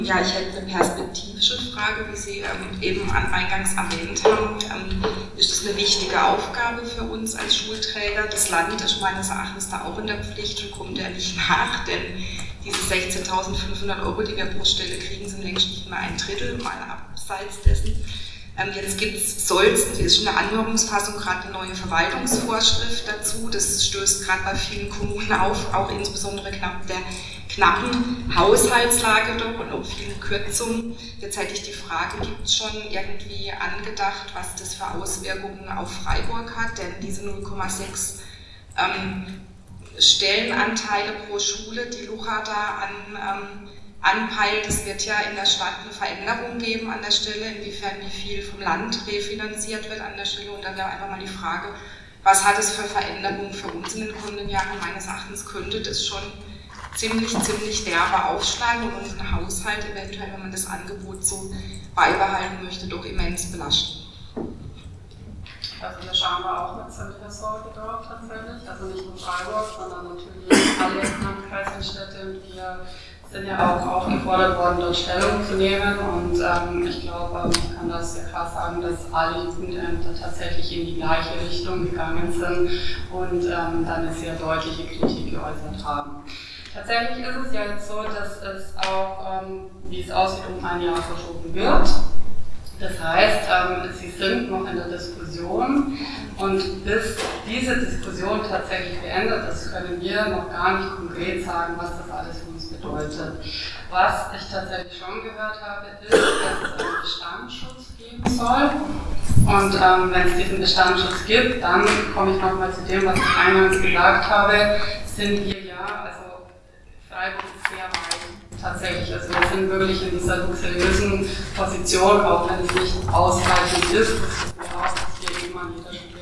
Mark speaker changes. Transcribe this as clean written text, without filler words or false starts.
Speaker 1: Ja, ich hätte eine perspektivische Frage, wie Sie eben eingangs erwähnt haben. Ist es eine wichtige Aufgabe für uns als Schulträger? Das Land ist meines Erachtens da auch in der Pflicht und kommt ja nicht nach, denn diese 16.500 Euro, die wir pro Stelle kriegen, sind längst nicht mehr ein Drittel, mal abseits dessen. Jetzt ist schon eine Anhörungsfassung gerade eine neue Verwaltungsvorschrift dazu. Das stößt gerade bei vielen Kommunen auf, auch insbesondere der knappen Haushaltslage doch und auch vielen Kürzungen. Jetzt hätte ich die Frage, gibt es schon irgendwie angedacht, was das für Auswirkungen auf Freiburg hat? Denn diese 0,6 Stellenanteile pro Schule, die Lucha da anpeilt, es wird ja in der Stadt eine Veränderung geben an der Stelle, inwiefern wie viel vom Land refinanziert wird an der Stelle. Und dann wäre einfach mal die Frage, was hat es für Veränderungen für uns in den kommenden Jahren? Meines Erachtens könnte das schon ziemlich derbe aufschlagen und unseren Haushalt eventuell, wenn man das Angebot so beibehalten möchte, doch immens belasten.
Speaker 2: Also da schauen wir auch mit Zentressor drauf tatsächlich, also nicht nur Freiburg, sondern natürlich alle Landkreise und Städte, und wir sind ja auch aufgefordert worden, dort Stellung zu nehmen, und ich glaube, ich kann das sehr klar sagen, dass alle Jugendämter tatsächlich in die gleiche Richtung gegangen sind und dann eine sehr deutliche Kritik geäußert haben. Tatsächlich ist es ja jetzt so, dass es auch, wie es aussieht, um ein Jahr verschoben wird. Das heißt, sie sind noch in der Diskussion, und bis diese Diskussion tatsächlich beendet ist, können wir noch gar nicht konkret sagen, was das alles für uns bedeutet. Was ich tatsächlich schon gehört habe, ist, dass es einen Bestandsschutz geben soll. Und wenn es diesen Bestandsschutz gibt, dann komme ich nochmal zu dem, was ich eingangs gesagt habe, sind wir also Freiburg ist sehr weit tatsächlich. Also wir sind wirklich in dieser luxuriösen Position, auch wenn es nicht ausreichend ist, dass wir eben an jeder Schule